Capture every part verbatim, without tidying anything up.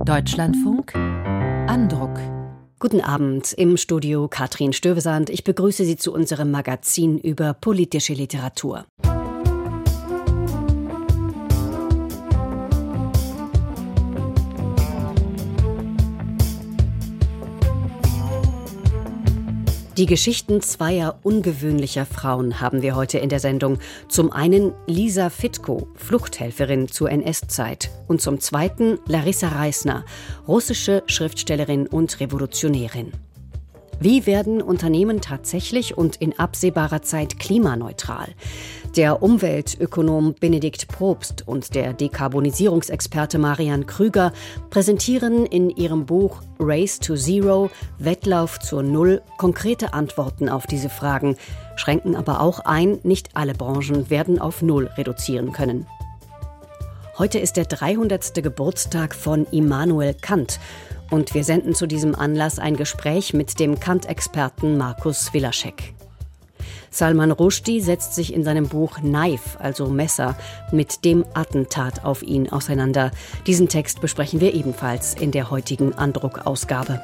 Deutschlandfunk Andruck. Guten Abend, im Studio Katrin Stövesand. Ich begrüße Sie zu unserem Magazin über politische Literatur. Die Geschichten zweier ungewöhnlicher Frauen haben wir heute in der Sendung. Zum einen Lisa Fitko, Fluchthelferin zur N S-Zeit. Und zum zweiten Larissa Reisner, russische Schriftstellerin und Revolutionärin. Wie werden Unternehmen tatsächlich und in absehbarer Zeit klimaneutral? Der Umweltökonom Benedikt Probst und der Dekarbonisierungsexperte Marian Krüger präsentieren in ihrem Buch Race to Zero, Wettlauf zur Null, konkrete Antworten auf diese Fragen, schränken aber auch ein, nicht alle Branchen werden auf Null reduzieren können. Heute ist der dreihundertste Geburtstag von Immanuel Kant. Und wir senden zu diesem Anlass ein Gespräch mit dem Kant-Experten Markus Wilaschek. Salman Rushdie setzt sich in seinem Buch Knife, also Messer, mit dem Attentat auf ihn auseinander. Diesen Text besprechen wir ebenfalls in der heutigen Andruck-Ausgabe.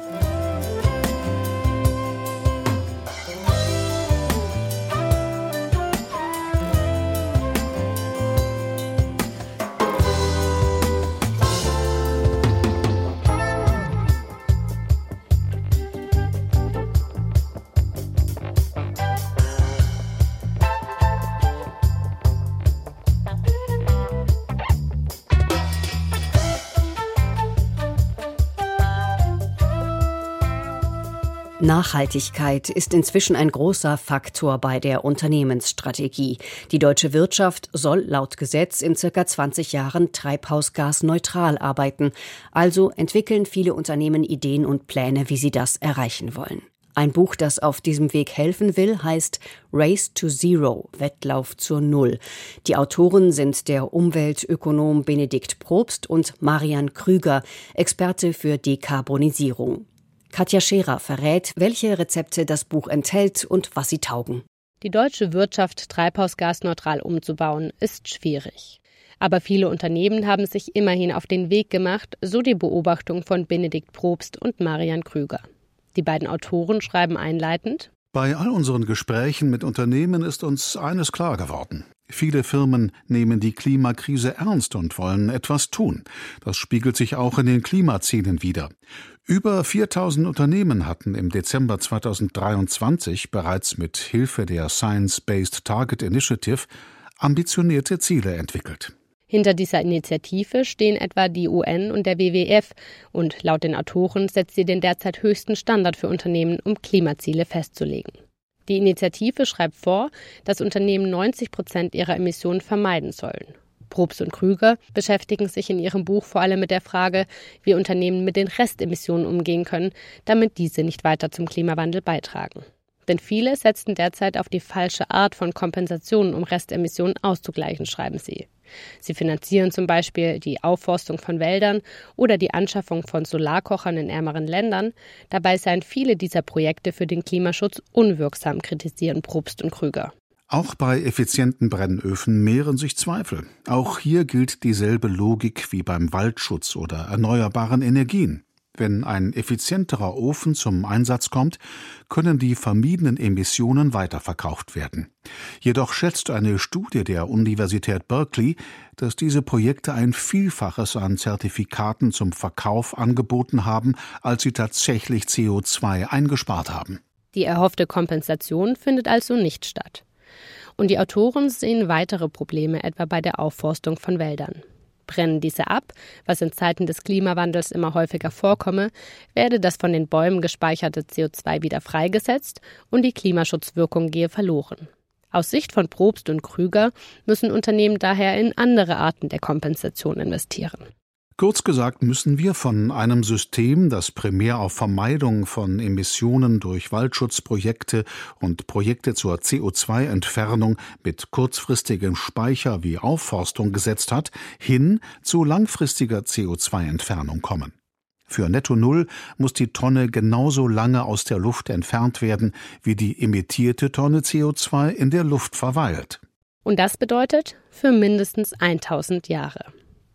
Nachhaltigkeit ist inzwischen ein großer Faktor bei der Unternehmensstrategie. Die deutsche Wirtschaft soll laut Gesetz in circa zwanzig Jahren treibhausgasneutral arbeiten. Also entwickeln viele Unternehmen Ideen und Pläne, wie sie das erreichen wollen. Ein Buch, das auf diesem Weg helfen will, heißt Race to Zero, Wettlauf zur Null. Die Autoren sind der Umweltökonom Benedikt Probst und Marian Krüger, Experte für Dekarbonisierung. Katja Scherer verrät, welche Rezepte das Buch enthält und was sie taugen. Die deutsche Wirtschaft treibhausgasneutral umzubauen, ist schwierig. Aber viele Unternehmen haben sich immerhin auf den Weg gemacht, so die Beobachtung von Benedikt Probst und Marian Krüger. Die beiden Autoren schreiben einleitend: Bei all unseren Gesprächen mit Unternehmen ist uns eines klar geworden. Viele Firmen nehmen die Klimakrise ernst und wollen etwas tun. Das spiegelt sich auch in den Klimazielen wider. Über viertausend Unternehmen hatten im Dezember zweitausenddreiundzwanzig bereits mit Hilfe der Science-Based Target Initiative ambitionierte Ziele entwickelt. Hinter dieser Initiative stehen etwa die U N und der W W F und laut den Autoren setzt sie den derzeit höchsten Standard für Unternehmen, um Klimaziele festzulegen. Die Initiative schreibt vor, dass Unternehmen neunzig Prozent ihrer Emissionen vermeiden sollen. Probst und Krüger beschäftigen sich in ihrem Buch vor allem mit der Frage, wie Unternehmen mit den Restemissionen umgehen können, damit diese nicht weiter zum Klimawandel beitragen. Denn viele setzen derzeit auf die falsche Art von Kompensationen, um Restemissionen auszugleichen, schreiben sie. Sie finanzieren zum Beispiel die Aufforstung von Wäldern oder die Anschaffung von Solarkochern in ärmeren Ländern. Dabei seien viele dieser Projekte für den Klimaschutz unwirksam, kritisieren Probst und Krüger. Auch bei effizienten Brennöfen mehren sich Zweifel. Auch hier gilt dieselbe Logik wie beim Waldschutz oder erneuerbaren Energien. Wenn ein effizienterer Ofen zum Einsatz kommt, können die vermiedenen Emissionen weiterverkauft werden. Jedoch schätzt eine Studie der Universität Berkeley, dass diese Projekte ein Vielfaches an Zertifikaten zum Verkauf angeboten haben, als sie tatsächlich C O zwei eingespart haben. Die erhoffte Kompensation findet also nicht statt. Und die Autoren sehen weitere Probleme, etwa bei der Aufforstung von Wäldern. Brennen diese ab, was in Zeiten des Klimawandels immer häufiger vorkomme, werde das von den Bäumen gespeicherte C O zwei wieder freigesetzt und die Klimaschutzwirkung gehe verloren. Aus Sicht von Probst und Krüger müssen Unternehmen daher in andere Arten der Kompensation investieren. Kurz gesagt müssen wir von einem System, das primär auf Vermeidung von Emissionen durch Waldschutzprojekte und Projekte zur C O zwei Entfernung mit kurzfristigem Speicher wie Aufforstung gesetzt hat, hin zu langfristiger C O zwei Entfernung kommen. Für Netto Null muss die Tonne genauso lange aus der Luft entfernt werden, wie die emittierte Tonne C O zwei in der Luft verweilt. Und das bedeutet für mindestens tausend Jahre.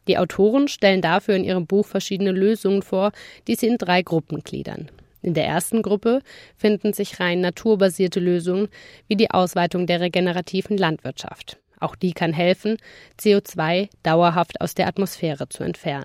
Die Autoren stellen dafür in ihrem Buch verschiedene Lösungen vor, die sie in drei Gruppen gliedern. In der ersten Gruppe finden sich rein naturbasierte Lösungen wie die Ausweitung der regenerativen Landwirtschaft. Auch die kann helfen, C O zwei dauerhaft aus der Atmosphäre zu entfernen.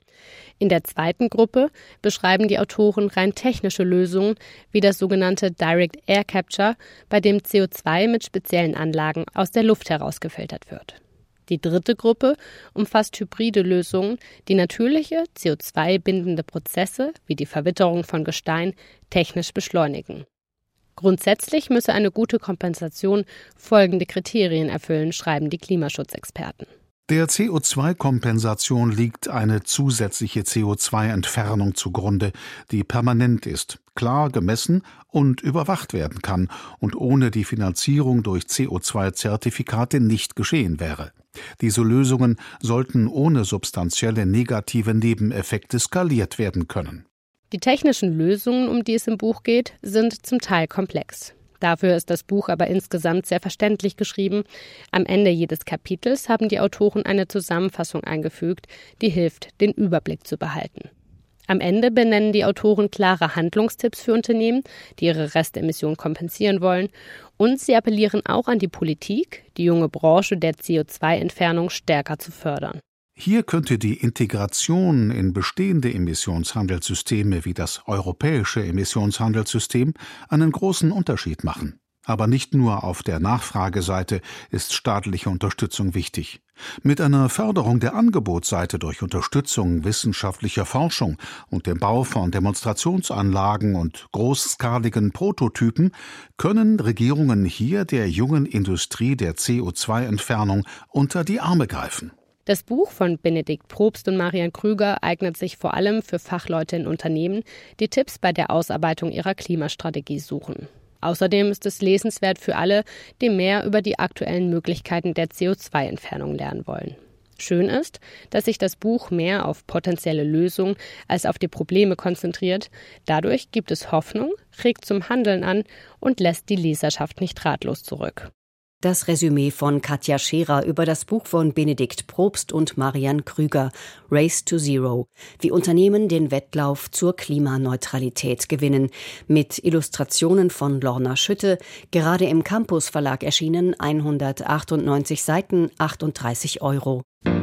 In der zweiten Gruppe beschreiben die Autoren rein technische Lösungen wie das sogenannte Direct Air Capture, bei dem C O zwei mit speziellen Anlagen aus der Luft herausgefiltert wird. Die dritte Gruppe umfasst hybride Lösungen, die natürliche C O zwei bindende Prozesse wie die Verwitterung von Gestein technisch beschleunigen. Grundsätzlich müsse eine gute Kompensation folgende Kriterien erfüllen, schreiben die Klimaschutzexperten. Der C O zwei Kompensation liegt eine zusätzliche C O zwei Entfernung zugrunde, die permanent ist, klar gemessen und überwacht werden kann und ohne die Finanzierung durch C O zwei Zertifikate nicht geschehen wäre. Diese Lösungen sollten ohne substanzielle negative Nebeneffekte skaliert werden können. Die technischen Lösungen, um die es im Buch geht, sind zum Teil komplex. Dafür ist das Buch aber insgesamt sehr verständlich geschrieben. Am Ende jedes Kapitels haben die Autoren eine Zusammenfassung eingefügt, die hilft, den Überblick zu behalten. Am Ende benennen die Autoren klare Handlungstipps für Unternehmen, die ihre Restemissionen kompensieren wollen. Und sie appellieren auch an die Politik, die junge Branche der C O zwei Entfernung stärker zu fördern. Hier könnte die Integration in bestehende Emissionshandelssysteme wie das europäische Emissionshandelssystem einen großen Unterschied machen. Aber nicht nur auf der Nachfrageseite ist staatliche Unterstützung wichtig. Mit einer Förderung der Angebotsseite durch Unterstützung wissenschaftlicher Forschung und dem Bau von Demonstrationsanlagen und großskaligen Prototypen können Regierungen hier der jungen Industrie der C O zwei Entfernung unter die Arme greifen. Das Buch von Benedikt Probst und Marian Krüger eignet sich vor allem für Fachleute in Unternehmen, die Tipps bei der Ausarbeitung ihrer Klimastrategie suchen. Außerdem ist es lesenswert für alle, die mehr über die aktuellen Möglichkeiten der C O zwei Entfernung lernen wollen. Schön ist, dass sich das Buch mehr auf potenzielle Lösungen als auf die Probleme konzentriert. Dadurch gibt es Hoffnung, regt zum Handeln an und lässt die Leserschaft nicht ratlos zurück. Das Resümee von Katja Scherer über das Buch von Benedikt Probst und Marian Krüger, Race to Zero, wie Unternehmen den Wettlauf zur Klimaneutralität gewinnen, mit Illustrationen von Lorna Schütte, gerade im Campus Verlag erschienen, hundertachtundneunzig Seiten, achtunddreißig Euro.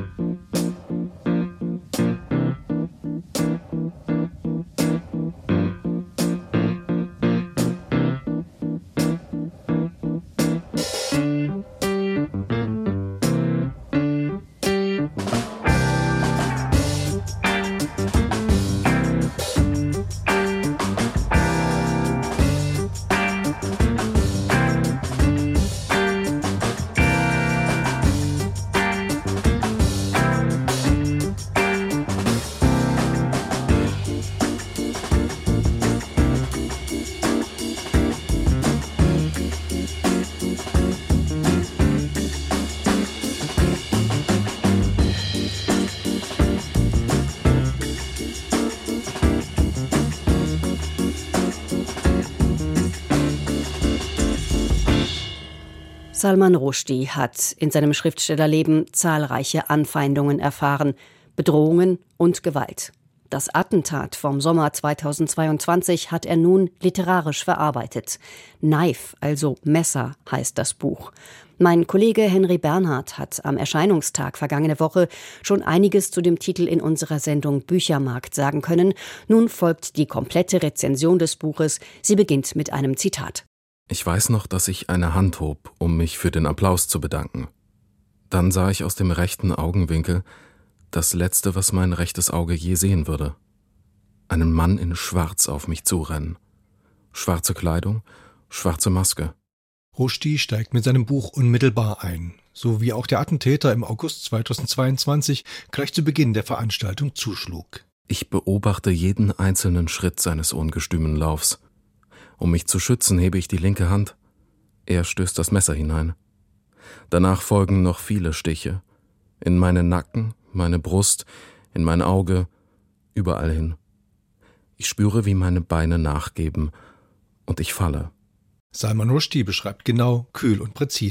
Salman Rushdie hat in seinem Schriftstellerleben zahlreiche Anfeindungen erfahren, Bedrohungen und Gewalt. Das Attentat vom Sommer zweitausendzweiundzwanzig hat er nun literarisch verarbeitet. Knife, also Messer, heißt das Buch. Mein Kollege Henry Bernhard hat am Erscheinungstag vergangene Woche schon einiges zu dem Titel in unserer Sendung Büchermarkt sagen können. Nun folgt die komplette Rezension des Buches. Sie beginnt mit einem Zitat. Ich weiß noch, dass ich eine Hand hob, um mich für den Applaus zu bedanken. Dann sah ich aus dem rechten Augenwinkel das Letzte, was mein rechtes Auge je sehen würde. Einen Mann in Schwarz auf mich zurennen. Schwarze Kleidung, schwarze Maske. Rushdie steigt mit seinem Buch unmittelbar ein, so wie auch der Attentäter im August zweitausendzweiundzwanzig gleich zu Beginn der Veranstaltung zuschlug. Ich beobachte jeden einzelnen Schritt seines ungestümen Laufs. Um mich zu schützen, hebe ich die linke Hand. Er stößt das Messer hinein. Danach folgen noch viele Stiche. In meinen Nacken, meine Brust, in mein Auge, überall hin. Ich spüre, wie meine Beine nachgeben und ich falle. Salman Rushdie beschreibt genau, kühl und präzise.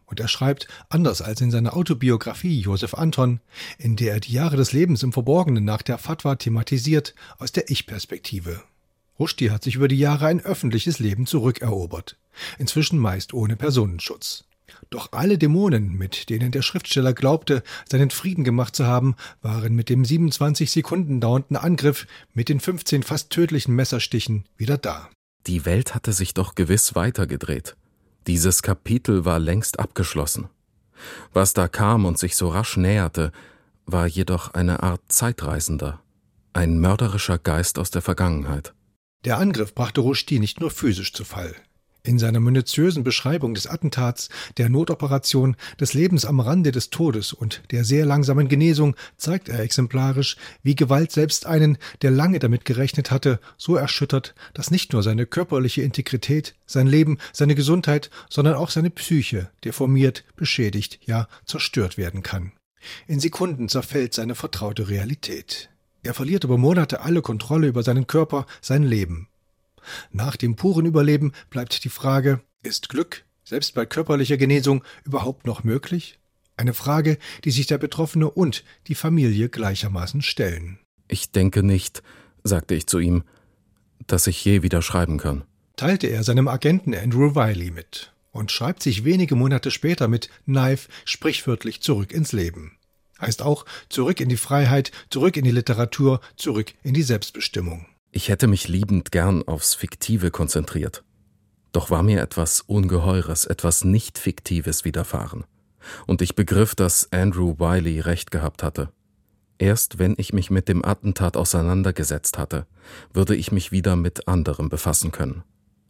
Und er schreibt, anders als in seiner Autobiografie Josef Anton, in der er die Jahre des Lebens im Verborgenen nach der Fatwa thematisiert, aus der Ich-Perspektive. Rushdie hat sich über die Jahre ein öffentliches Leben zurückerobert, inzwischen meist ohne Personenschutz. Doch alle Dämonen, mit denen der Schriftsteller glaubte, seinen Frieden gemacht zu haben, waren mit dem siebenundzwanzig Sekunden dauernden Angriff mit den fünfzehn fast tödlichen Messerstichen wieder da. Die Welt hatte sich doch gewiss weitergedreht. Dieses Kapitel war längst abgeschlossen. Was da kam und sich so rasch näherte, war jedoch eine Art Zeitreisender, ein mörderischer Geist aus der Vergangenheit. Der Angriff brachte Rushdie nicht nur physisch zu Fall. In seiner minutiösen Beschreibung des Attentats, der Notoperation, des Lebens am Rande des Todes und der sehr langsamen Genesung zeigt er exemplarisch, wie Gewalt selbst einen, der lange damit gerechnet hatte, so erschüttert, dass nicht nur seine körperliche Integrität, sein Leben, seine Gesundheit, sondern auch seine Psyche deformiert, beschädigt, ja zerstört werden kann. In Sekunden zerfällt seine vertraute Realität. Er verliert über Monate alle Kontrolle über seinen Körper, sein Leben. Nach dem puren Überleben bleibt die Frage, ist Glück, selbst bei körperlicher Genesung, überhaupt noch möglich? Eine Frage, die sich der Betroffene und die Familie gleichermaßen stellen. Ich denke nicht, sagte ich zu ihm, dass ich je wieder schreiben kann. Teilte er seinem Agenten Andrew Wiley mit und schreibt sich wenige Monate später mit Knife sprichwörtlich zurück ins Leben. Heißt auch zurück in die Freiheit, zurück in die Literatur, zurück in die Selbstbestimmung. Ich hätte mich liebend gern aufs Fiktive konzentriert. Doch war mir etwas Ungeheures, etwas Nicht-Fiktives widerfahren. Und ich begriff, dass Andrew Wiley recht gehabt hatte. Erst wenn ich mich mit dem Attentat auseinandergesetzt hatte, würde ich mich wieder mit anderem befassen können.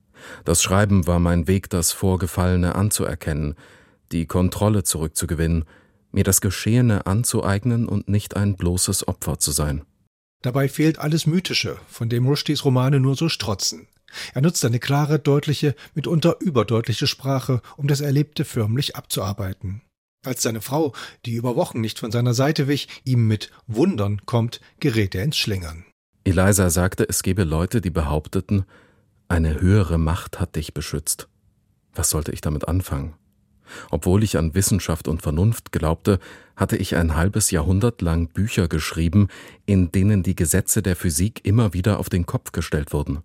Das Schreiben war mein Weg, das Vorgefallene anzuerkennen, die Kontrolle zurückzugewinnen, mir das Geschehene anzueignen und nicht ein bloßes Opfer zu sein. Dabei fehlt alles Mythische, von dem Rushdies Romane nur so strotzen. Er nutzt eine klare, deutliche, mitunter überdeutliche Sprache, um das Erlebte förmlich abzuarbeiten. Als seine Frau, die über Wochen nicht von seiner Seite wich, ihm mit Wundern kommt, gerät er ins Schlingern. Eliza sagte, es gebe Leute, die behaupteten, eine höhere Macht hat dich beschützt. Was sollte ich damit anfangen? Obwohl ich an Wissenschaft und Vernunft glaubte, hatte ich ein halbes Jahrhundert lang Bücher geschrieben, in denen die Gesetze der Physik immer wieder auf den Kopf gestellt wurden.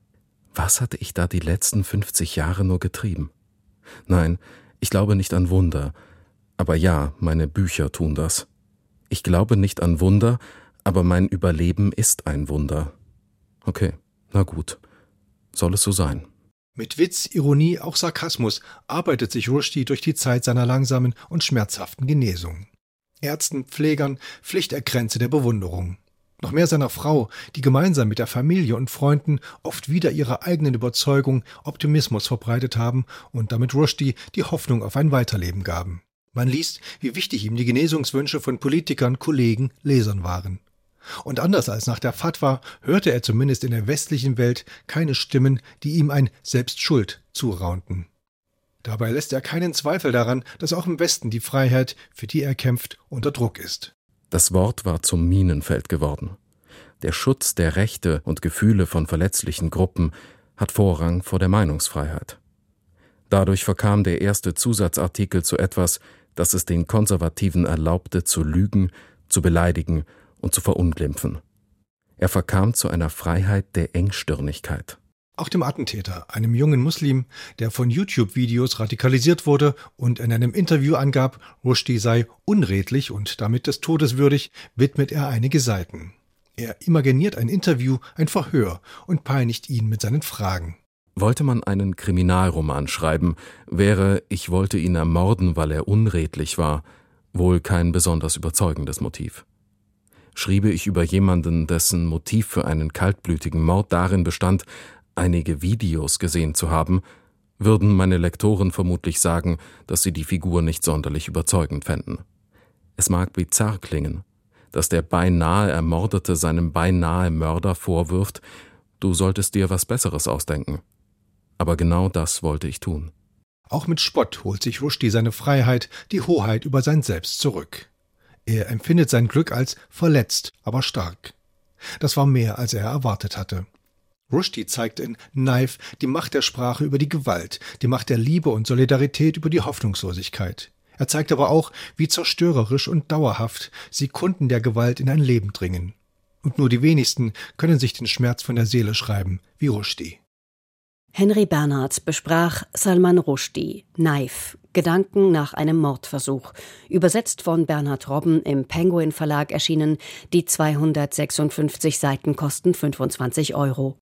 Was hatte ich da die letzten fünfzig Jahre nur getrieben? Nein, ich glaube nicht an Wunder, aber ja, meine Bücher tun das. Ich glaube nicht an Wunder, aber mein Überleben ist ein Wunder. Okay, na gut, soll es so sein. Mit Witz, Ironie, auch Sarkasmus arbeitet sich Rushdie durch die Zeit seiner langsamen und schmerzhaften Genesung. Ärzten, Pflegern, Pflichterkränze der Bewunderung. Noch mehr seiner Frau, die gemeinsam mit der Familie und Freunden oft wider ihrer eigenen Überzeugung Optimismus verbreitet haben und damit Rushdie die Hoffnung auf ein Weiterleben gaben. Man liest, wie wichtig ihm die Genesungswünsche von Politikern, Kollegen, Lesern waren. Und anders als nach der Fatwa hörte er zumindest in der westlichen Welt keine Stimmen, die ihm ein Selbstschuld zuraunten. Dabei lässt er keinen Zweifel daran, dass auch im Westen die Freiheit, für die er kämpft, unter Druck ist. Das Wort war zum Minenfeld geworden. Der Schutz der Rechte und Gefühle von verletzlichen Gruppen hat Vorrang vor der Meinungsfreiheit. Dadurch verkam der erste Zusatzartikel zu etwas, das es den Konservativen erlaubte, zu lügen, zu beleidigen und zu verunglimpfen. Er verkam zu einer Freiheit der Engstirnigkeit. Auch dem Attentäter, einem jungen Muslim, der von YouTube-Videos radikalisiert wurde und in einem Interview angab, Rushdie sei unredlich und damit des Todes würdig, widmet er einige Seiten. Er imaginiert ein Interview, ein Verhör und peinigt ihn mit seinen Fragen. Wollte man einen Kriminalroman schreiben, wäre »Ich wollte ihn ermorden, weil er unredlich war« wohl kein besonders überzeugendes Motiv. Schriebe ich über jemanden, dessen Motiv für einen kaltblütigen Mord darin bestand, einige Videos gesehen zu haben, würden meine Lektoren vermutlich sagen, dass sie die Figur nicht sonderlich überzeugend fänden. Es mag bizarr klingen, dass der beinahe Ermordete seinem beinahe Mörder vorwirft, du solltest dir was Besseres ausdenken. Aber genau das wollte ich tun. Auch mit Spott holt sich Rushdie seine Freiheit, die Hoheit über sein Selbst zurück. Er empfindet sein Glück als verletzt, aber stark. Das war mehr, als er erwartet hatte. Rushdie zeigt in Knife die Macht der Sprache über die Gewalt, die Macht der Liebe und Solidarität über die Hoffnungslosigkeit. Er zeigt aber auch, wie zerstörerisch und dauerhaft Sekunden der Gewalt in ein Leben dringen. Und nur die wenigsten können sich den Schmerz von der Seele schreiben, wie Rushdie. Henry Bernhard besprach Salman Rushdie, Knife, Gedanken nach einem Mordversuch. Übersetzt von Bernhard Robben, im Penguin Verlag erschienen. Die zweihundertsechsundfünfzig Seiten kosten fünfundzwanzig Euro.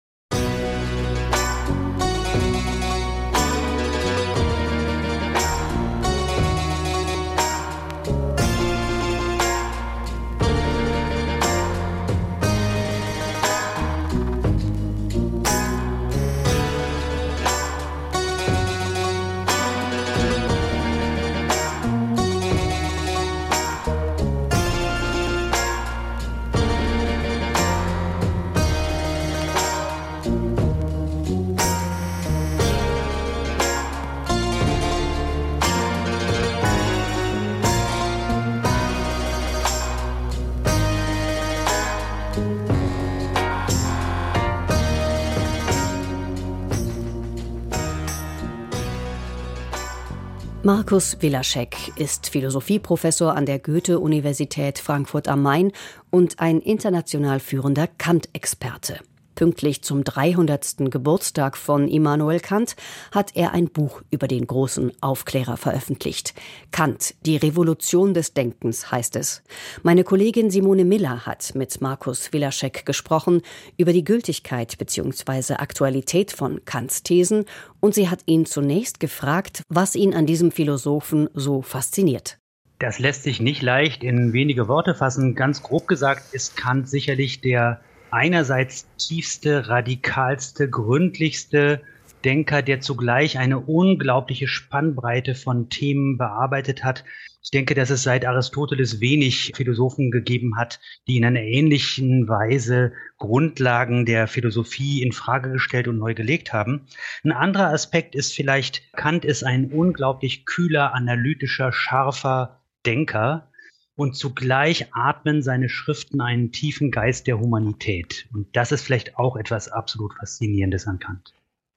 Markus Wilaschek ist Philosophieprofessor an der Goethe-Universität Frankfurt am Main und ein international führender Kant-Experte. Pünktlich zum dreihundertsten Geburtstag von Immanuel Kant hat er ein Buch über den großen Aufklärer veröffentlicht. Kant, die Revolution des Denkens heißt es. Meine Kollegin Simone Miller hat mit Markus Wilaschek gesprochen über die Gültigkeit bzw. Aktualität von Kants Thesen und sie hat ihn zunächst gefragt, was ihn an diesem Philosophen so fasziniert. Das lässt sich nicht leicht in wenige Worte fassen. Ganz grob gesagt ist Kant sicherlich der einerseits tiefste, radikalste, gründlichste Denker, der zugleich eine unglaubliche Spannbreite von Themen bearbeitet hat. Ich denke, dass es seit Aristoteles wenig Philosophen gegeben hat, die in einer ähnlichen Weise Grundlagen der Philosophie in Frage gestellt und neu gelegt haben. Ein anderer Aspekt ist vielleicht, Kant ist ein unglaublich kühler, analytischer, scharfer Denker. Und zugleich atmen seine Schriften einen tiefen Geist der Humanität. Und das ist vielleicht auch etwas absolut Faszinierendes an Kant.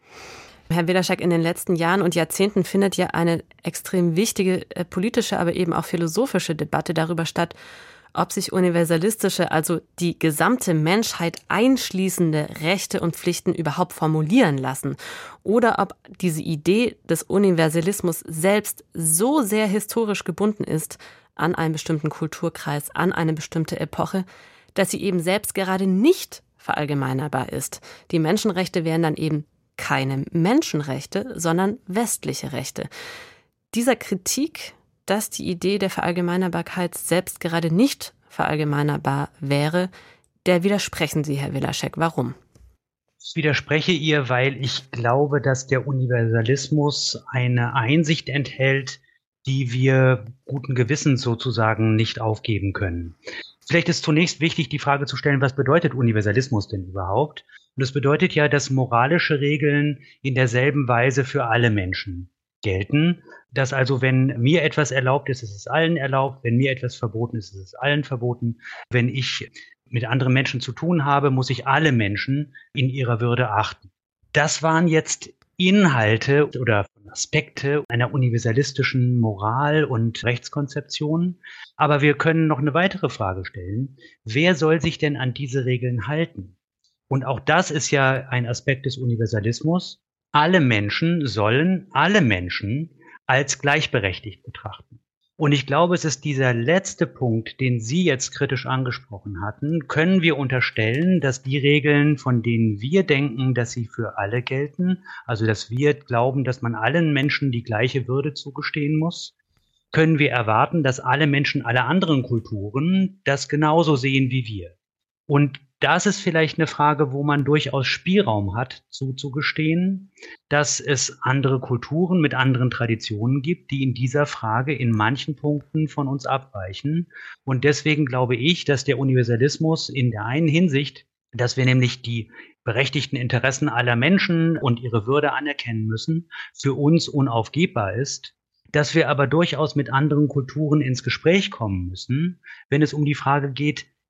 Herr Wilaschek, in den letzten Jahren und Jahrzehnten findet ja eine extrem wichtige äh, politische, aber eben auch philosophische Debatte darüber statt, ob sich universalistische, also die gesamte Menschheit einschließende Rechte und Pflichten überhaupt formulieren lassen oder ob diese Idee des Universalismus selbst so sehr historisch gebunden ist an einen bestimmten Kulturkreis, an eine bestimmte Epoche, dass sie eben selbst gerade nicht verallgemeinerbar ist. Die Menschenrechte wären dann eben keine Menschenrechte, sondern westliche Rechte. Dieser Kritik, dass die Idee der Verallgemeinerbarkeit selbst gerade nicht verallgemeinerbar wäre, der widersprechen Sie, Herr Wilaschek. Warum? Ich widerspreche ihr, weil ich glaube, dass der Universalismus eine Einsicht enthält, die wir guten Gewissens sozusagen nicht aufgeben können. Vielleicht ist zunächst wichtig, die Frage zu stellen, was bedeutet Universalismus denn überhaupt? Und es bedeutet ja, dass moralische Regeln in derselben Weise für alle Menschen gelten. Dass also, wenn mir etwas erlaubt ist, ist es allen erlaubt. Wenn mir etwas verboten ist, ist es allen verboten. Wenn ich mit anderen Menschen zu tun habe, muss ich alle Menschen in ihrer Würde achten. Das waren jetzt Inhalte oder Aspekte einer universalistischen Moral- und Rechtskonzeption. Aber wir können noch eine weitere Frage stellen. Wer soll sich denn an diese Regeln halten? Und auch das ist ja ein Aspekt des Universalismus. Alle Menschen sollen alle Menschen als gleichberechtigt betrachten. Und ich glaube, es ist dieser letzte Punkt, den Sie jetzt kritisch angesprochen hatten. Können wir unterstellen, dass die Regeln, von denen wir denken, dass sie für alle gelten, also dass wir glauben, dass man allen Menschen die gleiche Würde zugestehen muss, können wir erwarten, dass alle Menschen aller anderen Kulturen das genauso sehen wie wir? Und das ist vielleicht eine Frage, wo man durchaus Spielraum hat, zuzugestehen, dass es andere Kulturen mit anderen Traditionen gibt, die in dieser Frage in manchen Punkten von uns abweichen. Und deswegen glaube ich, dass der Universalismus in der einen Hinsicht, dass wir nämlich die berechtigten Interessen aller Menschen und ihre Würde anerkennen müssen, für uns unaufgebbar ist, dass wir aber durchaus mit anderen Kulturen ins Gespräch kommen müssen, wenn es um die Frage geht,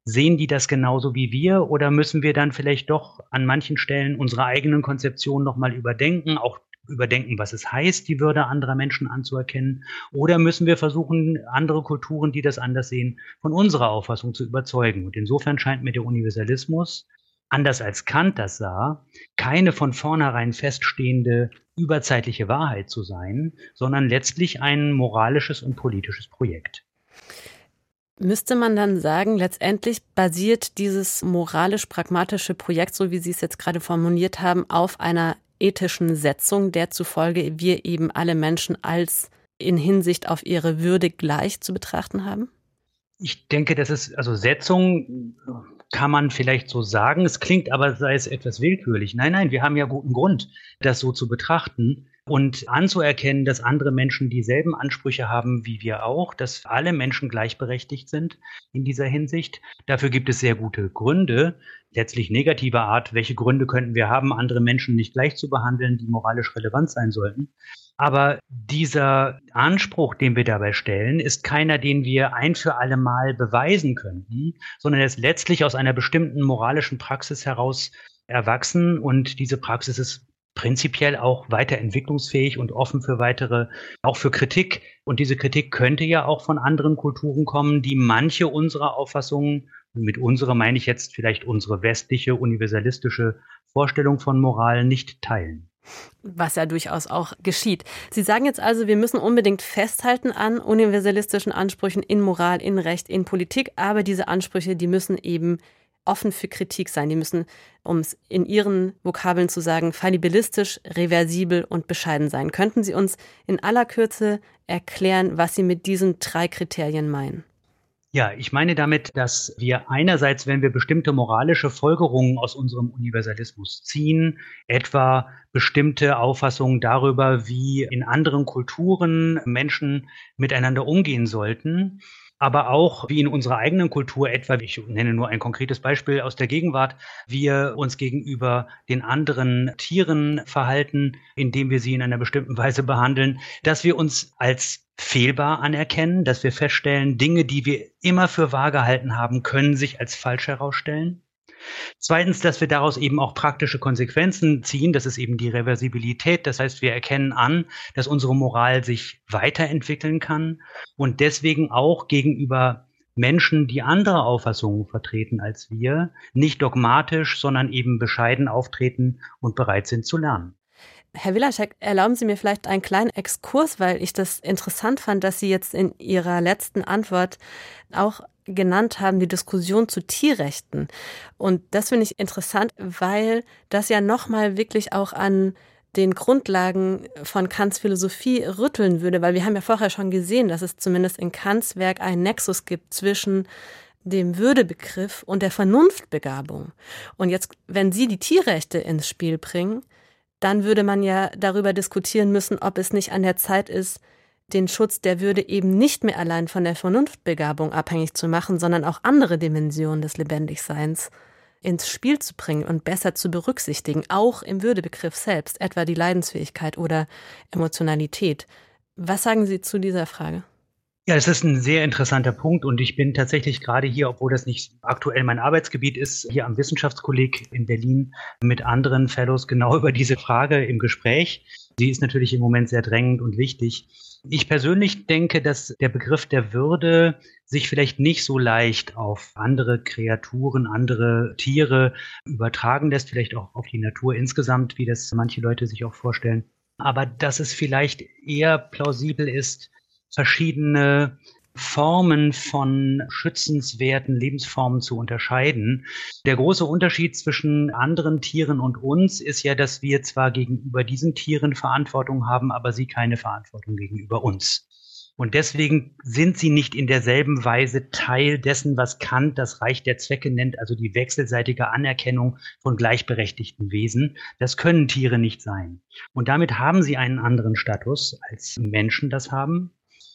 Sehen die das genauso wie wir oder müssen wir dann vielleicht doch an manchen Stellen unsere eigenen Konzeptionen nochmal überdenken, auch überdenken, was es heißt, die Würde anderer Menschen anzuerkennen? Oder müssen wir versuchen, andere Kulturen, die das anders sehen, von unserer Auffassung zu überzeugen? Und insofern scheint mir der Universalismus, anders als Kant das sah, keine von vornherein feststehende überzeitliche Wahrheit zu sein, sondern letztlich ein moralisches und politisches Projekt. Müsste man dann sagen, letztendlich basiert dieses moralisch-pragmatische Projekt, so wie Sie es jetzt gerade formuliert haben, auf einer ethischen Setzung, der zufolge wir eben alle Menschen als in Hinsicht auf ihre Würde gleich zu betrachten haben? Ich denke, das ist, also Setzung kann man vielleicht so sagen. Es klingt aber, sei es etwas willkürlich. Nein, nein, wir haben ja guten Grund, das so zu betrachten und anzuerkennen, dass andere Menschen dieselben Ansprüche haben wie wir auch, dass alle Menschen gleichberechtigt sind in dieser Hinsicht. Dafür gibt es sehr gute Gründe, letztlich negativer Art. Welche Gründe könnten wir haben, andere Menschen nicht gleich zu behandeln, die moralisch relevant sein sollten? Aber dieser Anspruch, den wir dabei stellen, ist keiner, den wir ein für alle Mal beweisen könnten, sondern er ist letztlich aus einer bestimmten moralischen Praxis heraus erwachsen. Und diese Praxis ist prinzipiell auch weiterentwicklungsfähig und offen für weitere, auch für Kritik. Und diese Kritik könnte ja auch von anderen Kulturen kommen, die manche unserer Auffassungen, und mit unserer meine ich jetzt vielleicht unsere westliche, universalistische Vorstellung von Moral, nicht teilen. Was ja durchaus auch geschieht. Sie sagen jetzt also, wir müssen unbedingt festhalten an universalistischen Ansprüchen in Moral, in Recht, in Politik, aber diese Ansprüche, die müssen eben offen für Kritik sein. Die müssen, um es in Ihren Vokabeln zu sagen, fallibilistisch, reversibel und bescheiden sein. Könnten Sie uns in aller Kürze erklären, was Sie mit diesen drei Kriterien meinen? Ja, ich meine damit, dass wir einerseits, wenn wir bestimmte moralische Folgerungen aus unserem Universalismus ziehen, etwa bestimmte Auffassungen darüber, wie in anderen Kulturen Menschen miteinander umgehen sollten, aber auch wie in unserer eigenen Kultur etwa, ich nenne nur ein konkretes Beispiel aus der Gegenwart, wir uns gegenüber den anderen Tieren verhalten, indem wir sie in einer bestimmten Weise behandeln, dass wir uns als fehlbar anerkennen, dass wir feststellen, Dinge, die wir immer für wahr gehalten haben, können sich als falsch herausstellen. Zweitens, dass wir daraus eben auch praktische Konsequenzen ziehen. Das ist eben die Reversibilität. Das heißt, wir erkennen an, dass unsere Moral sich weiterentwickeln kann und deswegen auch gegenüber Menschen, die andere Auffassungen vertreten als wir, nicht dogmatisch, sondern eben bescheiden auftreten und bereit sind zu lernen. Herr Wilaschek, erlauben Sie mir vielleicht einen kleinen Exkurs, weil ich das interessant fand, dass Sie jetzt in Ihrer letzten Antwort auch genannt haben, die Diskussion zu Tierrechten. Und das finde ich interessant, weil das ja nochmal wirklich auch an den Grundlagen von Kants Philosophie rütteln würde, weil wir haben ja vorher schon gesehen, dass es zumindest in Kants Werk einen Nexus gibt zwischen dem Würdebegriff und der Vernunftbegabung. Und jetzt, wenn Sie die Tierrechte ins Spiel bringen, dann würde man ja darüber diskutieren müssen, ob es nicht an der Zeit ist, den Schutz der Würde eben nicht mehr allein von der Vernunftbegabung abhängig zu machen, sondern auch andere Dimensionen des Lebendigseins ins Spiel zu bringen und besser zu berücksichtigen, auch im Würdebegriff selbst, etwa die Leidensfähigkeit oder Emotionalität. Was sagen Sie zu dieser Frage? Ja, es ist ein sehr interessanter Punkt und ich bin tatsächlich gerade hier, obwohl das nicht aktuell mein Arbeitsgebiet ist, hier am Wissenschaftskolleg in Berlin mit anderen Fellows genau über diese Frage im Gespräch. Sie ist natürlich im Moment sehr drängend und wichtig. Ich persönlich denke, dass der Begriff der Würde sich vielleicht nicht so leicht auf andere Kreaturen, andere Tiere übertragen lässt, vielleicht auch auf die Natur insgesamt, wie das manche Leute sich auch vorstellen. Aber dass es vielleicht eher plausibel ist, verschiedene Formen von schützenswerten Lebensformen zu unterscheiden. Der große Unterschied zwischen anderen Tieren und uns ist ja, dass wir zwar gegenüber diesen Tieren Verantwortung haben, aber sie keine Verantwortung gegenüber uns. Und deswegen sind sie nicht in derselben Weise Teil dessen, was Kant das Reich der Zwecke nennt, also die wechselseitige Anerkennung von gleichberechtigten Wesen. Das können Tiere nicht sein. Und damit haben sie einen anderen Status, als Menschen das haben.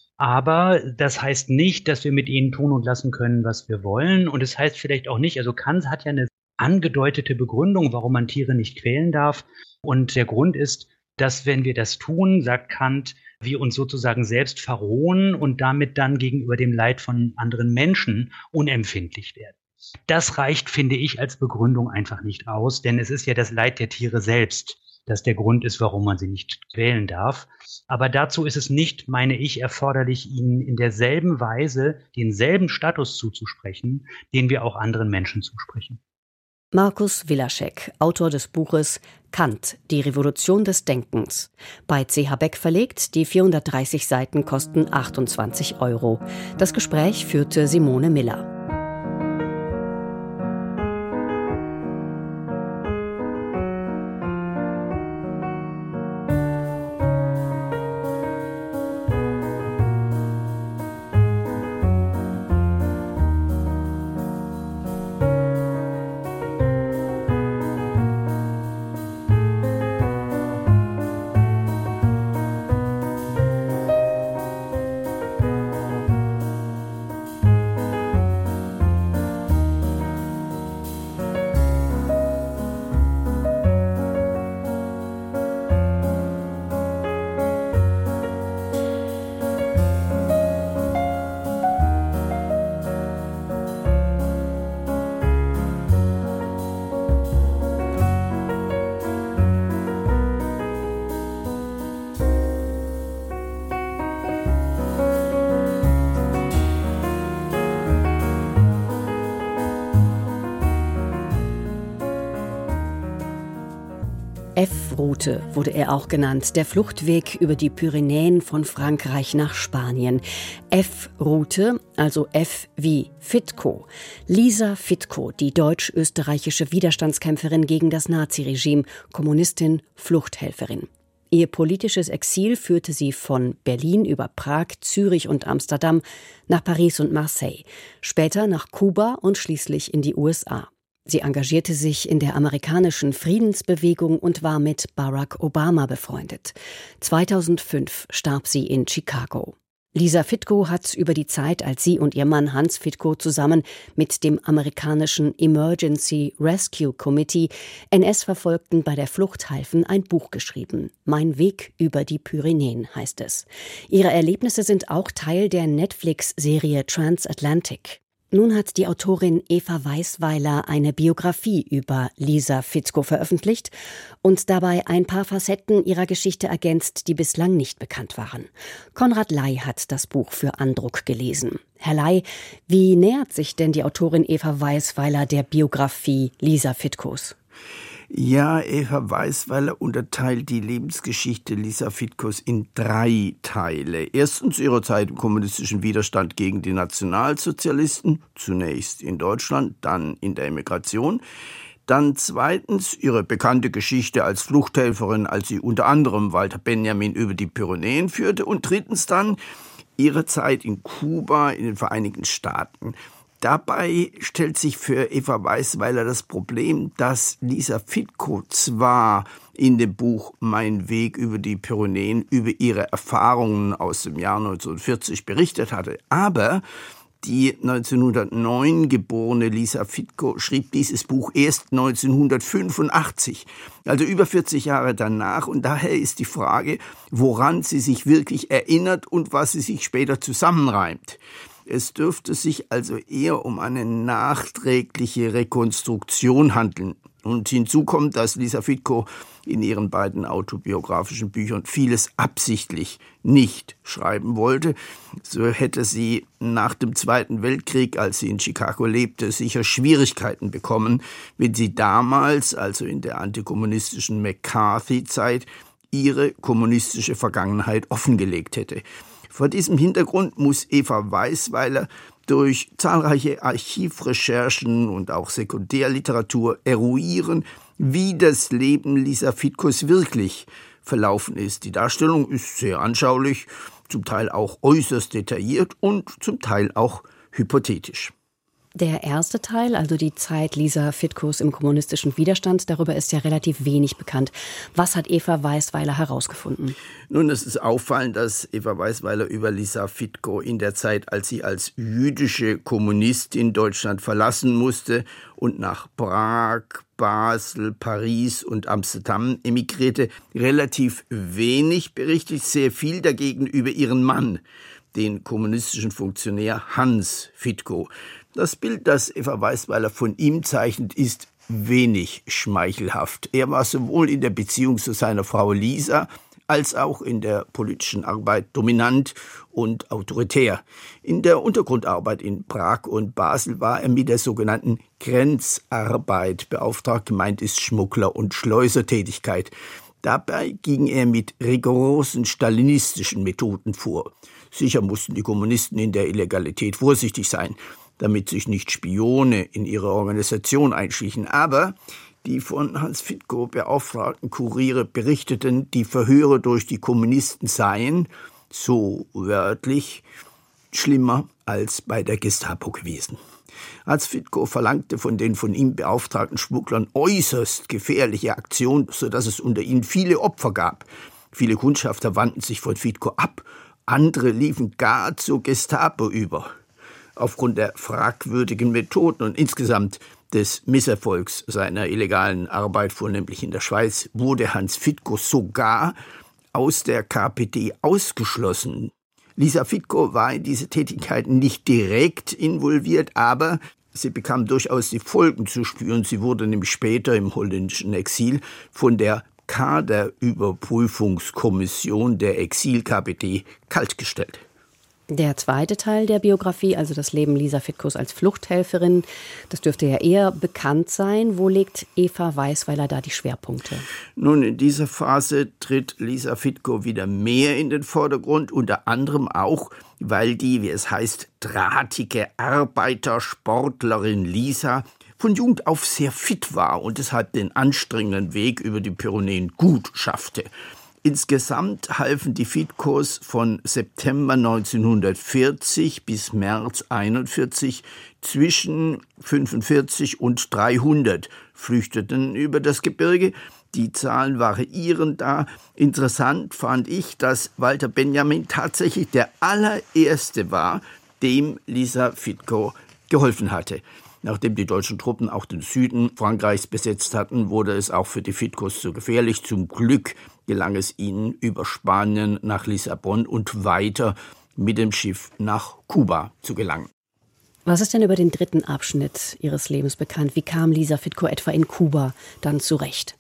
Aber das heißt nicht, dass wir mit ihnen tun und lassen können, was wir wollen. Und es heißt vielleicht auch nicht, also Kant hat ja eine angedeutete Begründung, warum man Tiere nicht quälen darf. Und der Grund ist, dass wenn wir das tun, sagt Kant, wir uns sozusagen selbst verrohen und damit dann gegenüber dem Leid von anderen Menschen unempfindlich werden. Das reicht, finde ich, als Begründung einfach nicht aus, denn es ist ja das Leid der Tiere selbst, das der Grund ist, warum man sie nicht quälen darf. Aber dazu ist es nicht, meine ich, erforderlich, ihnen in derselben Weise denselben Status zuzusprechen, den wir auch anderen Menschen zusprechen. Markus Wilaschek, Autor des Buches Kant, die Revolution des Denkens. Bei C H Beck verlegt, die vierhundertdreißig Seiten kosten achtundzwanzig Euro. Das Gespräch führte Simone Miller. F-Route wurde er auch genannt, der Fluchtweg über die Pyrenäen von Frankreich nach Spanien. F-Route, also F wie Fitko. Lisa Fitko, die deutsch-österreichische Widerstandskämpferin gegen das Naziregime, Kommunistin, Fluchthelferin. Ihr politisches Exil führte sie von Berlin über Prag, Zürich und Amsterdam nach Paris und Marseille, später nach Kuba und schließlich in die U S A. Sie engagierte sich in der amerikanischen Friedensbewegung und war mit Barack Obama befreundet. zweitausendfünf starb sie in Chicago. Lisa Fitko hat über die Zeit, als sie und ihr Mann Hans Fitko zusammen mit dem amerikanischen Emergency Rescue Committee N S-Verfolgten bei der Flucht halfen, ein Buch geschrieben. Mein Weg über die Pyrenäen heißt es. Ihre Erlebnisse sind auch Teil der Netflix-Serie Transatlantic. Nun hat die Autorin Eva Weisweiler eine Biografie über Lisa Fitko veröffentlicht und dabei ein paar Facetten ihrer Geschichte ergänzt, die bislang nicht bekannt waren. Konrad Ley hat das Buch für Andruck gelesen. Herr Ley, wie nähert sich denn die Autorin Eva Weisweiler der Biografie Lisa Fitkos? Ja, Eva Weisweiler unterteilt die Lebensgeschichte Lisa Fitkos in drei Teile. Erstens ihre Zeit im kommunistischen Widerstand gegen die Nationalsozialisten, zunächst in Deutschland, dann in der Emigration. Dann zweitens ihre bekannte Geschichte als Fluchthelferin, als sie unter anderem Walter Benjamin über die Pyrenäen führte. Und drittens dann ihre Zeit in Kuba, in den Vereinigten Staaten. Dabei stellt sich für Eva Weisweiler das Problem, dass Lisa Fitko zwar in dem Buch Mein Weg über die Pyrenäen über ihre Erfahrungen aus dem Jahr neunzehnhundertvierzig berichtet hatte, aber die neunzehnhundertneun geborene Lisa Fitko schrieb dieses Buch erst neunzehnhundertfünfundachtzig, also über vierzig Jahre danach. Und daher ist die Frage, woran sie sich wirklich erinnert und was sie sich später zusammenreimt. Es dürfte sich also eher um eine nachträgliche Rekonstruktion handeln. Und hinzu kommt, dass Lisa Fitko in ihren beiden autobiografischen Büchern vieles absichtlich nicht schreiben wollte. So hätte sie nach dem Zweiten Weltkrieg, als sie in Chicago lebte, sicher Schwierigkeiten bekommen, wenn sie damals, also in der antikommunistischen McCarthy-Zeit, ihre kommunistische Vergangenheit offengelegt hätte. Vor diesem Hintergrund muss Eva Weisweiler durch zahlreiche Archivrecherchen und auch Sekundärliteratur eruieren, wie das Leben Lisa Fitkos wirklich verlaufen ist. Die Darstellung ist sehr anschaulich, zum Teil auch äußerst detailliert und zum Teil auch hypothetisch. Der erste Teil, also die Zeit Lisa Fitkos im kommunistischen Widerstand, darüber ist ja relativ wenig bekannt. Was hat Eva Weisweiler herausgefunden? Nun, es ist auffallend, dass Eva Weisweiler über Lisa Fitko in der Zeit, als sie als jüdische Kommunistin Deutschland verlassen musste und nach Prag, Basel, Paris und Amsterdam emigrierte, relativ wenig berichtet, sehr viel dagegen über ihren Mann, den kommunistischen Funktionär Hans Fitko. Das Bild, das Eva Weisweiler von ihm zeichnet, ist wenig schmeichelhaft. Er war sowohl in der Beziehung zu seiner Frau Lisa als auch in der politischen Arbeit dominant und autoritär. In der Untergrundarbeit in Prag und Basel war er mit der sogenannten Grenzarbeit beauftragt. Gemeint ist Schmuggler- und Schleusertätigkeit. Dabei ging er mit rigorosen stalinistischen Methoden vor. Sicher mussten die Kommunisten in der Illegalität vorsichtig sein, damit sich nicht Spione in ihre Organisation einschlichen. Aber die von Hans Fitko beauftragten Kuriere berichteten, die Verhöre durch die Kommunisten seien, so wörtlich, schlimmer als bei der Gestapo gewesen. Hans Fitko verlangte von den von ihm beauftragten Schmugglern äußerst gefährliche Aktionen, sodass es unter ihnen viele Opfer gab. Viele Kundschafter wandten sich von Fitko ab, andere liefen gar zur Gestapo über. Aufgrund der fragwürdigen Methoden und insgesamt des Misserfolgs seiner illegalen Arbeit, vornehmlich in der Schweiz, wurde Hans Fitko sogar aus der K P D ausgeschlossen. Lisa Fitko war in diese Tätigkeiten nicht direkt involviert, aber sie bekam durchaus die Folgen zu spüren. Sie wurde nämlich später im holländischen Exil von der Kaderüberprüfungskommission der Exil-K P D kaltgestellt. Der zweite Teil der Biografie, also das Leben Lisa Fitkos als Fluchthelferin, das dürfte ja eher bekannt sein. Wo legt Eva Weisweiler da die Schwerpunkte? Nun, in dieser Phase tritt Lisa Fitko wieder mehr in den Vordergrund, unter anderem auch, weil die, wie es heißt, drahtige Arbeitersportlerin Lisa von Jugend auf sehr fit war und deshalb den anstrengenden Weg über die Pyrenäen gut schaffte. Insgesamt halfen die Fitkos von September neunzehnhundertvierzig bis März einundvierzig zwischen fünfundvierzig und dreihundert Flüchteten über das Gebirge. Die Zahlen variieren da. Interessant fand ich, dass Walter Benjamin tatsächlich der allererste war, dem Lisa Fitko geholfen hatte. Nachdem die deutschen Truppen auch den Süden Frankreichs besetzt hatten, wurde es auch für die Fitkos zu gefährlich. Zum Glück gelang es ihnen, über Spanien nach Lissabon und weiter mit dem Schiff nach Kuba zu gelangen. Was ist denn über den dritten Abschnitt Ihres Lebens bekannt? Wie kam Lisa Fitko etwa in Kuba dann zurecht?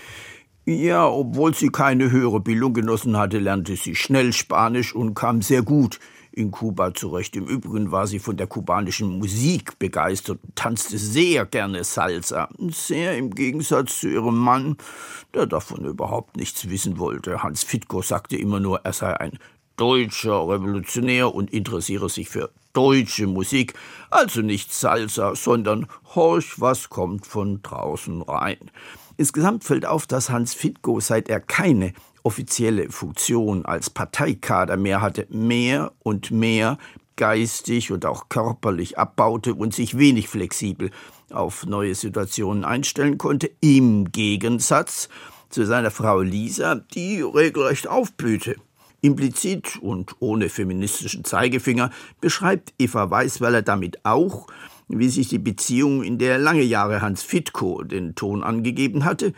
Ja, obwohl sie keine höhere Bildung genossen hatte, lernte sie schnell Spanisch und kam sehr gut in Kuba zurecht. Im Übrigen war sie von der kubanischen Musik begeistert und tanzte sehr gerne Salsa. Sehr im Gegensatz zu ihrem Mann, der davon überhaupt nichts wissen wollte. Hans Fitko sagte immer nur, er sei ein deutscher Revolutionär und interessiere sich für deutsche Musik. Also nicht Salsa, sondern horch, was kommt von draußen rein. Insgesamt fällt auf, dass Hans Fitko, seit er keine offizielle Funktion als Parteikader mehr hatte, mehr und mehr geistig und auch körperlich abbaute und sich wenig flexibel auf neue Situationen einstellen konnte, im Gegensatz zu seiner Frau Lisa, die regelrecht aufblühte. Implizit und ohne feministischen Zeigefinger beschreibt Eva Weisweiler damit auch, wie sich die Beziehung, in der lange Jahre Hans Fitko den Ton angegeben hatte,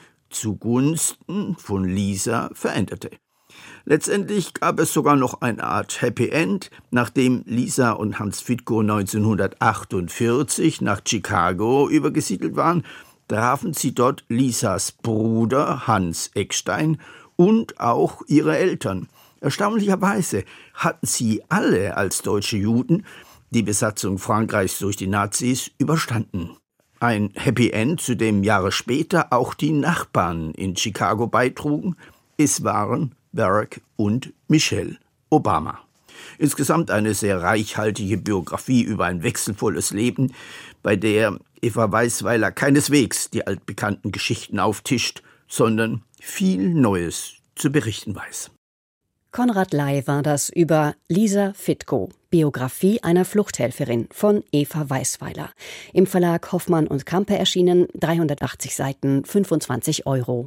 zugunsten von Lisa veränderte. Letztendlich gab es sogar noch eine Art Happy End. Nachdem Lisa und Hans Fitko neunzehnhundertachtundvierzig nach Chicago übergesiedelt waren, trafen sie dort Lisas Bruder Hans Eckstein und auch ihre Eltern. Erstaunlicherweise hatten sie alle als deutsche Juden die Besatzung Frankreichs durch die Nazis überstanden. Ein Happy End, zu dem Jahre später auch die Nachbarn in Chicago beitrugen. Es waren Barack und Michelle Obama. Insgesamt eine sehr reichhaltige Biografie über ein wechselvolles Leben, bei der Eva Weisweiler keineswegs die altbekannten Geschichten auftischt, sondern viel Neues zu berichten weiß. Konrad Ley war das über Lisa Fitko, Biografie einer Fluchthelferin von Eva Weisweiler. Im Verlag Hoffmann und Campe erschienen, dreihundertachtzig Seiten, fünfundzwanzig Euro.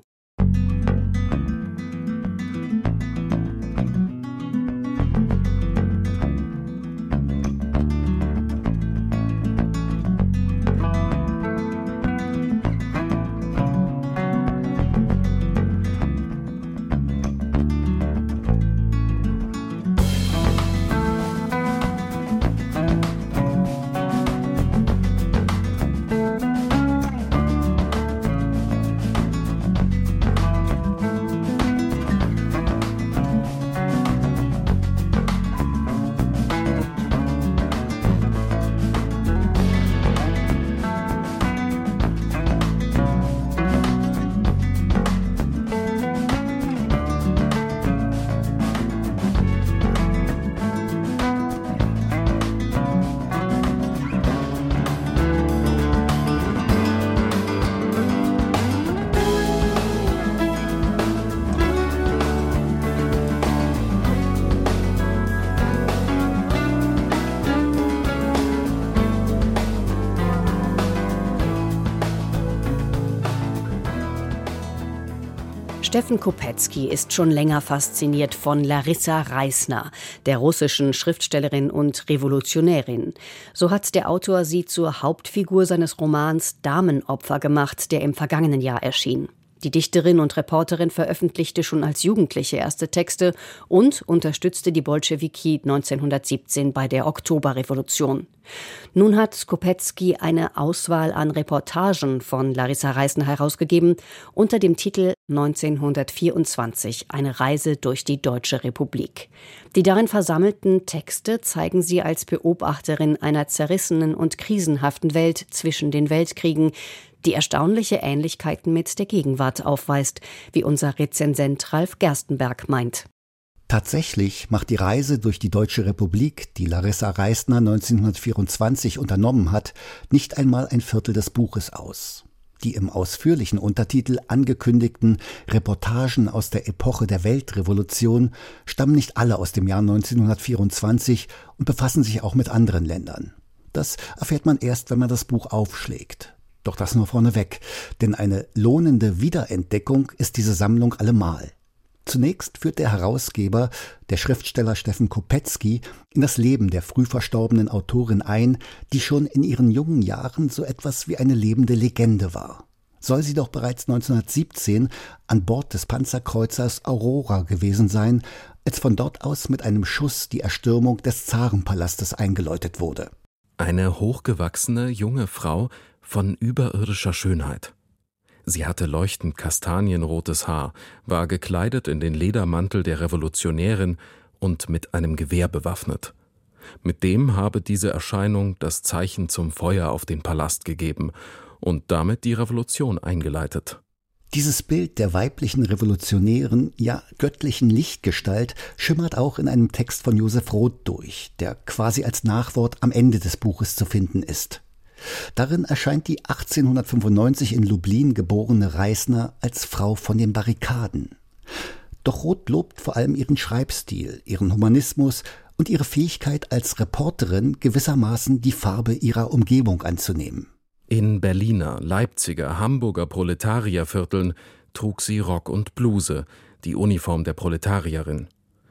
Steffen Kopetzky ist schon länger fasziniert von Larissa Reisner, der russischen Schriftstellerin und Revolutionärin. So hat der Autor sie zur Hauptfigur seines Romans Damenopfer gemacht, der im vergangenen Jahr erschien. Die Dichterin und Reporterin veröffentlichte schon als Jugendliche erste Texte und unterstützte die Bolschewiki neunzehnhundertsiebzehn bei der Oktoberrevolution. Nun hat Kopetzky eine Auswahl an Reportagen von Larissa Reisner herausgegeben unter dem Titel neunzehnhundertvierundzwanzig – Eine Reise durch die Deutsche Republik. Die darin versammelten Texte zeigen sie als Beobachterin einer zerrissenen und krisenhaften Welt zwischen den Weltkriegen, die erstaunliche Ähnlichkeiten mit der Gegenwart aufweist, wie unser Rezensent Ralf Gerstenberg meint. Tatsächlich macht die Reise durch die Deutsche Republik, die Larissa Reisner neunzehnhundertvierundzwanzig unternommen hat, nicht einmal ein Viertel des Buches aus. Die im ausführlichen Untertitel angekündigten Reportagen aus der Epoche der Weltrevolution stammen nicht alle aus dem Jahr neunzehnhundertvierundzwanzig und befassen sich auch mit anderen Ländern. Das erfährt man erst, wenn man das Buch aufschlägt. Doch das nur vorneweg, denn eine lohnende Wiederentdeckung ist diese Sammlung allemal. Zunächst führt der Herausgeber, der Schriftsteller Steffen Kopetzky, in das Leben der früh verstorbenen Autorin ein, die schon in ihren jungen Jahren so etwas wie eine lebende Legende war. Soll sie doch bereits neunzehnhundertsiebzehn an Bord des Panzerkreuzers Aurora gewesen sein, als von dort aus mit einem Schuss die Erstürmung des Zarenpalastes eingeläutet wurde. Eine hochgewachsene junge Frau von überirdischer Schönheit. Sie hatte leuchtend kastanienrotes Haar, war gekleidet in den Ledermantel der Revolutionärin und mit einem Gewehr bewaffnet. Mit dem habe diese Erscheinung das Zeichen zum Feuer auf den Palast gegeben und damit die Revolution eingeleitet. Dieses Bild der weiblichen Revolutionären, ja göttlichen Lichtgestalt, schimmert auch in einem Text von Josef Roth durch, der quasi als Nachwort am Ende des Buches zu finden ist. Darin erscheint die achtzehnhundertfünfundneunzig in Lublin geborene Reisner als Frau von den Barrikaden. Doch Roth lobt vor allem ihren Schreibstil, ihren Humanismus und ihre Fähigkeit als Reporterin gewissermaßen die Farbe ihrer Umgebung anzunehmen. In Berliner, Leipziger, Hamburger Proletariervierteln trug sie Rock und Bluse, die Uniform der Proletarierin.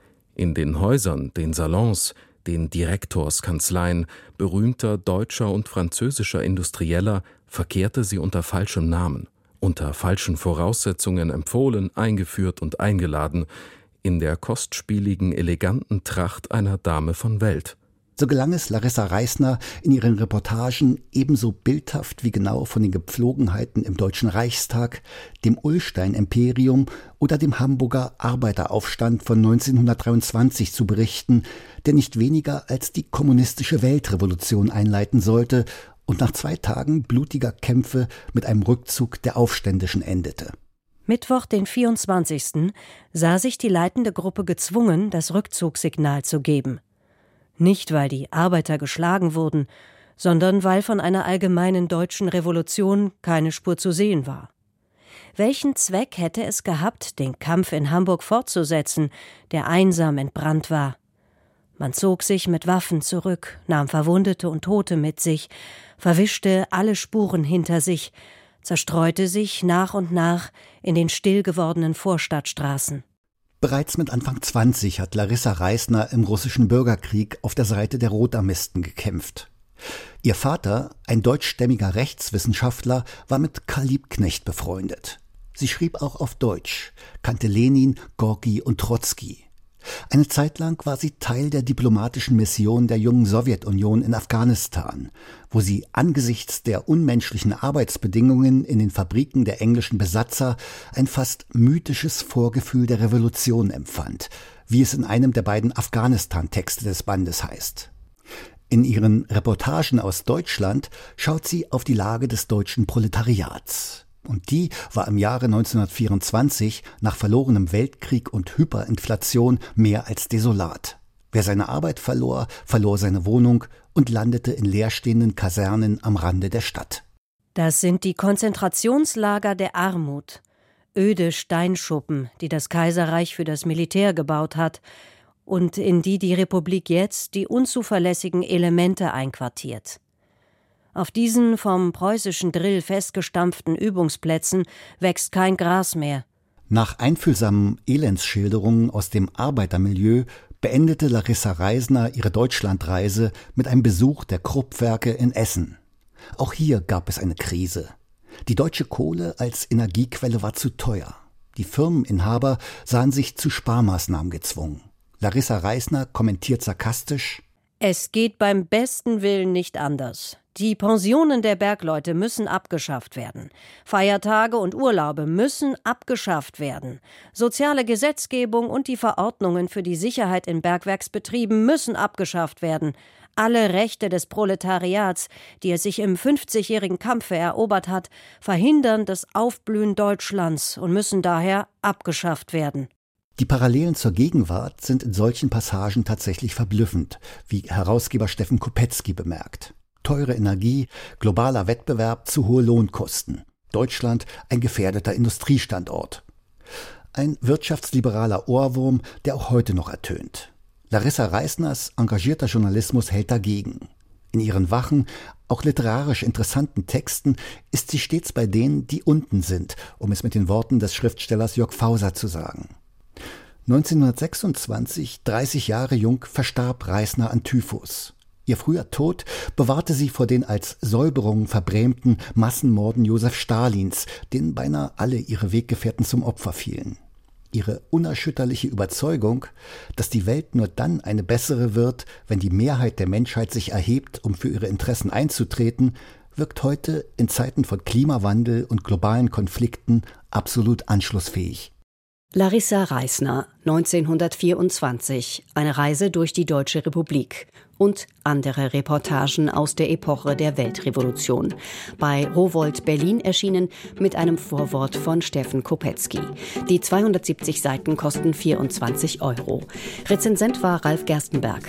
In den Häusern, den Salons, den Direktorskanzleien berühmter deutscher und französischer Industrieller verkehrte sie unter falschem Namen, unter falschen Voraussetzungen empfohlen, eingeführt und eingeladen, in der kostspieligen, eleganten Tracht einer Dame von Welt. So gelang es Larissa Reisner in ihren Reportagen ebenso bildhaft wie genau von den Gepflogenheiten im Deutschen Reichstag, dem Ullstein-Imperium oder dem Hamburger Arbeiteraufstand von neunzehnhundertdreiundzwanzig zu berichten, der nicht weniger als die kommunistische Weltrevolution einleiten sollte und nach zwei Tagen blutiger Kämpfe mit einem Rückzug der Aufständischen endete. Mittwoch, den vierundzwanzigsten sah sich die leitende Gruppe gezwungen, das Rückzugssignal zu geben. Nicht, weil die Arbeiter geschlagen wurden, sondern weil von einer allgemeinen deutschen Revolution keine Spur zu sehen war. Welchen Zweck hätte es gehabt, den Kampf in Hamburg fortzusetzen, der einsam entbrannt war? Man zog sich mit Waffen zurück, nahm Verwundete und Tote mit sich, verwischte alle Spuren hinter sich, zerstreute sich nach und nach in den still gewordenen Vorstadtstraßen. Bereits mit Anfang zwanzig hat Larissa Reisner im russischen Bürgerkrieg auf der Seite der Rotarmisten gekämpft. Ihr Vater, ein deutschstämmiger Rechtswissenschaftler, war mit Karl Liebknecht befreundet. Sie schrieb auch auf Deutsch, kannte Lenin, Gorki und Trotzki. Eine Zeit lang war sie Teil der diplomatischen Mission der jungen Sowjetunion in Afghanistan, wo sie angesichts der unmenschlichen Arbeitsbedingungen in den Fabriken der englischen Besatzer ein fast mythisches Vorgefühl der Revolution empfand, wie es in einem der beiden Afghanistan-Texte des Bandes heißt. In ihren Reportagen aus Deutschland schaut sie auf die Lage des deutschen Proletariats. Und die war im Jahre neunzehnhundertvierundzwanzig nach verlorenem Weltkrieg und Hyperinflation mehr als desolat. Wer seine Arbeit verlor, verlor seine Wohnung und landete in leerstehenden Kasernen am Rande der Stadt. Das sind die Konzentrationslager der Armut, öde Steinschuppen, die das Kaiserreich für das Militär gebaut hat und in die die Republik jetzt die unzuverlässigen Elemente einquartiert. Auf diesen vom preußischen Drill festgestampften Übungsplätzen wächst kein Gras mehr. Nach einfühlsamen Elendsschilderungen aus dem Arbeitermilieu beendete Larissa Reisner ihre Deutschlandreise mit einem Besuch der Krupp-Werke in Essen. Auch hier gab es eine Krise. Die deutsche Kohle als Energiequelle war zu teuer. Die Firmeninhaber sahen sich zu Sparmaßnahmen gezwungen. Larissa Reisner kommentiert sarkastisch: Es geht beim besten Willen nicht anders. Die Pensionen der Bergleute müssen abgeschafft werden. Feiertage und Urlaube müssen abgeschafft werden. Soziale Gesetzgebung und die Verordnungen für die Sicherheit in Bergwerksbetrieben müssen abgeschafft werden. Alle Rechte des Proletariats, die es sich im fünfzigjährigen Kampfe erobert hat, verhindern das Aufblühen Deutschlands und müssen daher abgeschafft werden. Die Parallelen zur Gegenwart sind in solchen Passagen tatsächlich verblüffend, wie Herausgeber Steffen Kopetzky bemerkt. Teure Energie, globaler Wettbewerb, zu hohe Lohnkosten. Deutschland ein gefährdeter Industriestandort. Ein wirtschaftsliberaler Ohrwurm, der auch heute noch ertönt. Larissa Reisners engagierter Journalismus hält dagegen. In ihren wachen, auch literarisch interessanten Texten ist sie stets bei denen, die unten sind, um es mit den Worten des Schriftstellers Jörg Fauser zu sagen. neunzehnhundertsechsundzwanzig, dreißig Jahre jung, verstarb Reisner an Typhus. Ihr früher Tod bewahrte sie vor den als Säuberungen verbrämten Massenmorden Josef Stalins, denen beinahe alle ihre Weggefährten zum Opfer fielen. Ihre unerschütterliche Überzeugung, dass die Welt nur dann eine bessere wird, wenn die Mehrheit der Menschheit sich erhebt, um für ihre Interessen einzutreten, wirkt heute in Zeiten von Klimawandel und globalen Konflikten absolut anschlussfähig. Larissa Reisner, neunzehnhundertvierundzwanzig, eine Reise durch die Deutsche Republik und andere Reportagen aus der Epoche der Weltrevolution. Bei Rowohlt Berlin erschienen mit einem Vorwort von Steffen Kopetzky. Die zweihundertsiebzig Seiten kosten vierundzwanzig Euro. Rezensent war Ralf Gerstenberg.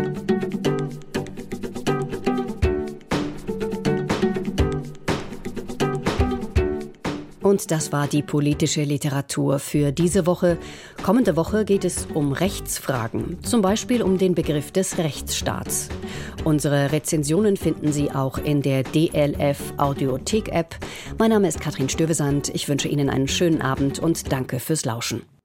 Und das war die politische Literatur für diese Woche. Kommende Woche geht es um Rechtsfragen, zum Beispiel um den Begriff des Rechtsstaats. Unsere Rezensionen finden Sie auch in der D L F Audiothek-App. Mein Name ist Katrin Stövesand. Ich wünsche Ihnen einen schönen Abend und danke fürs Lauschen.